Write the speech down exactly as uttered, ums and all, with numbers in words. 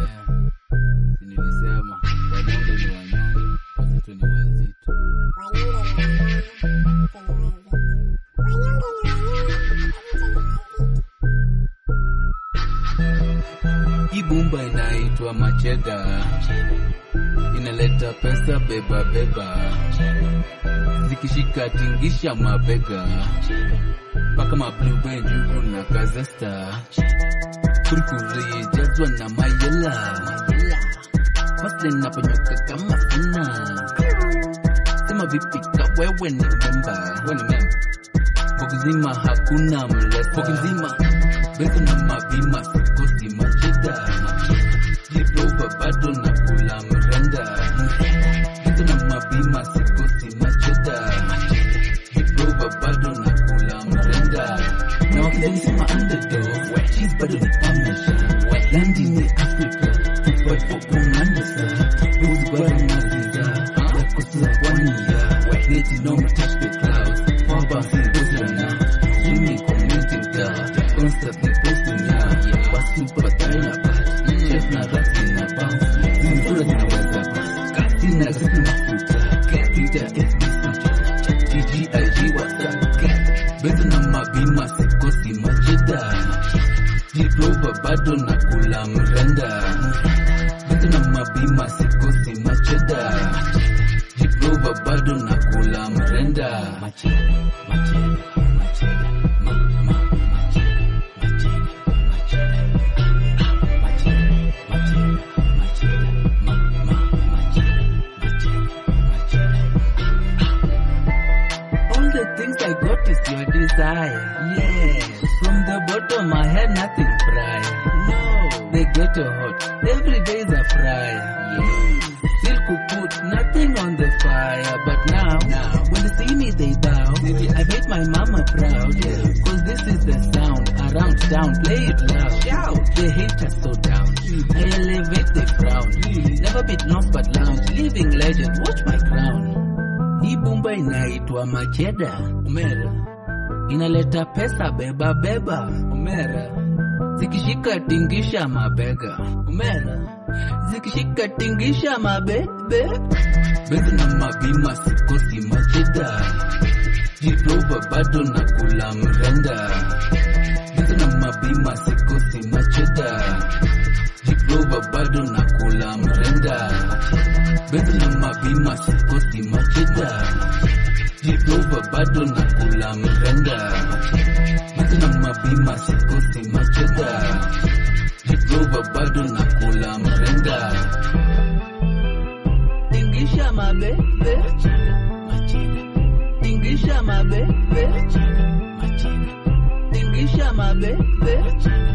Nilisema wanyonge ni wanyonge, wazito ni wazito. Hii bumba inaitwa macheda, inaleta pesa beba beba, zikishika tingisha mabega, paka mablue njugu na kazesta, kurikuri jazwa na mayela, masle naponyoka kama sina, sema vipi ka wewe ni memba, wewe ni memba, pokizima hakuna mlesa, pokizima bezo na mabima sikosi macheda, jiplova bado na kula mrenda, bezo na mabima sikosi macheda, jiplova bado na kula mrenda, na wakizalisema underdog, cheese bado ni pamisha, landi ni Afrika, fight for kumandasa, buzi bado maziza, ya kusura kwani ya, neti no touch the clouds, waba singozana, jimmy commenting da, constantly posting ya, wasupa bataya bat, chef na rasi na bounce, zimzura zinaweza bus, kasina kasi mafuta, Twitter F B G G I G WhatsApp, bezo na mabima sikosi macheda, jiplova bado na kula mrenda, bezo na mabima sikosi macheda, jiplova bado na kula mrenda, macheda, macheda, macheda, ma, ma, macheda, macheda, macheda, macheda, macheda, macheda, ma, ma, macheda, macheda, macheda. All the things I got is your desire, yeah. From the bottom I had nothing prior, no. They get a hot, every day's a fryer, yeah. Still could put nothing on the fire, but now, now when they see me they bow, I make my mama proud, yeah. Cause this is the sound, around town, play it loud, shout, the haters so down, I elevate the frown, never been lost but lounge, living legend, watch my crown. Hii bumba inaitwa macheda, umera, inaleta pesa beba beba, umera, zikishika tingisha mabega, umera, zikishika tingisha mabebe, bezo na mabima sikosi macheda, jiplova bado na kula mrenda, bezo na mabima sikosi macheda, jiplova bado na kula mrenda, bezo na mabima sikosi macheda, jiplova bado na kula mrenda, bezo na mabima sikosi macheda, jiplova bado na kula mrenda, tingisha mabebe, macheda, tingisha mabebe, macheda, tingisha mabebe.